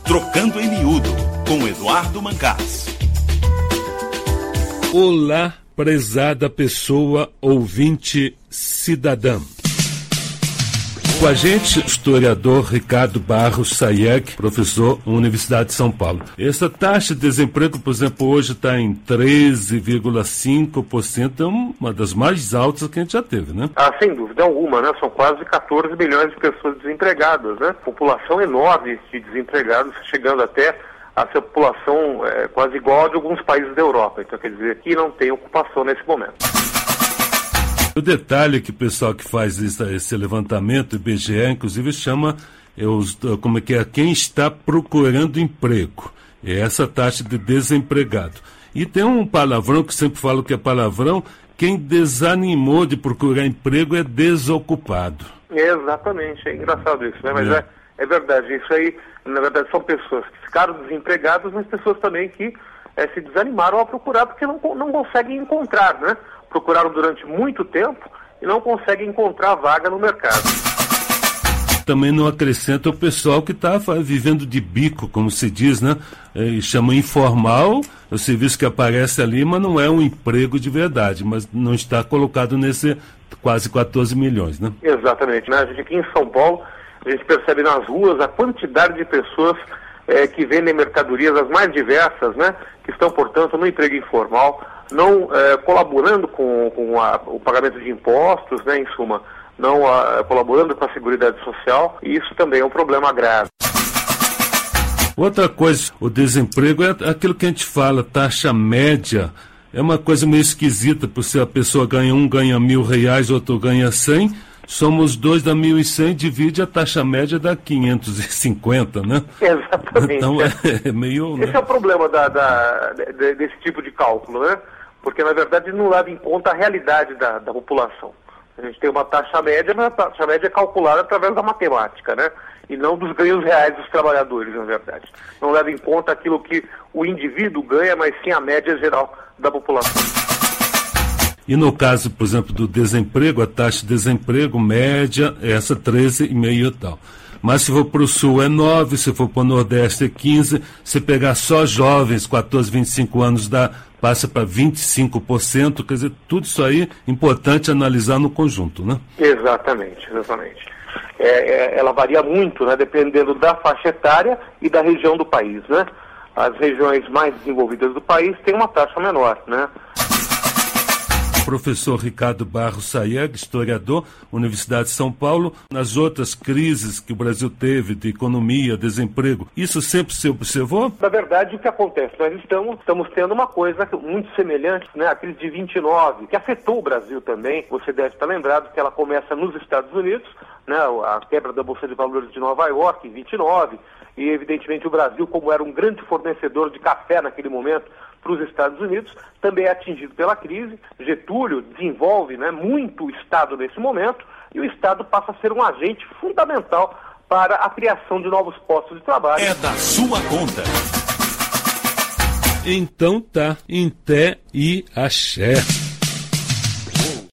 Trocando em Miúdo, com Eduardo Mancás. Olá, prezada pessoa ouvinte cidadã. Com a gente, o historiador Ricardo Barros Sayeg, professor da Universidade de São Paulo. Essa taxa de desemprego, por exemplo, hoje está em 13,5%, é uma das mais altas que a gente já teve, né? Sem dúvida alguma, né? São quase 14 milhões de pessoas desempregadas, né? População enorme de desempregados, chegando até a ser população quase igual a de alguns países da Europa. Então, quer dizer, que não tem ocupação nesse momento. O detalhe é que o pessoal que faz esse levantamento, o IBGE, inclusive, chama quem está procurando emprego. É essa taxa de desempregado. E tem um palavrão que sempre falo que é palavrão: quem desanimou de procurar emprego é desocupado. Exatamente, é engraçado isso, né? Mas é verdade, isso aí, na verdade, são pessoas que ficaram desempregadas, mas pessoas também que se desanimaram a procurar porque não conseguem encontrar, né? Procuraram durante muito tempo e não conseguem encontrar vaga no mercado. Também não acrescenta o pessoal que está vivendo de bico, como se diz, né? Chama informal, o serviço que aparece ali, mas não é um emprego de verdade, mas não está colocado nesse quase 14 milhões, né? Exatamente, né? A gente aqui em São Paulo, a gente percebe nas ruas a quantidade de pessoas que vendem mercadorias as mais diversas, né? Que estão, portanto, no emprego informal, não colaborando com o pagamento de impostos, né? Em suma, não colaborando com a Seguridade Social, e isso também é um problema grave. Outra coisa, o desemprego é aquilo que a gente fala, taxa média, é uma coisa meio esquisita, porque se a pessoa ganha R$1.000, outro ganha 100, somos dois dá 1.100, divide a taxa média dá 550, né? Exatamente. Então é meio... Esse é o problema desse tipo de cálculo, né? Porque, na verdade, não leva em conta a realidade da população. A gente tem uma taxa média, mas a taxa média é calculada através da matemática, né? E não dos ganhos reais dos trabalhadores, na verdade. Não leva em conta aquilo que o indivíduo ganha, mas sim a média geral da população. E no caso, por exemplo, do desemprego, a taxa de desemprego média é essa 13,5 e tal. Mas se for para o Sul é 9, se for para o Nordeste é 15, se pegar só jovens, 14, 25 anos, passa para 25%, quer dizer, tudo isso aí é importante analisar no conjunto, né? Exatamente. Ela varia muito, né, dependendo da faixa etária e da região do país, né? As regiões mais desenvolvidas do país têm uma taxa menor, né? Professor Ricardo Barros Sayeg, historiador, Universidade de São Paulo. Nas outras crises que o Brasil teve de economia, desemprego, isso sempre se observou? Na verdade, o que acontece? Nós estamos tendo uma coisa muito semelhante, né? A crise de 29, que afetou o Brasil também. Você deve estar lembrado que ela começa nos Estados Unidos, né? A quebra da Bolsa de Valores de Nova York em 29, e evidentemente o Brasil, como era um grande fornecedor de café naquele momento para os Estados Unidos, também é atingido pela crise. Getúlio desenvolve, né, muito o Estado nesse momento, e o Estado passa a ser um agente fundamental para a criação de novos postos de trabalho. É da sua conta. Então tá, em té e axé.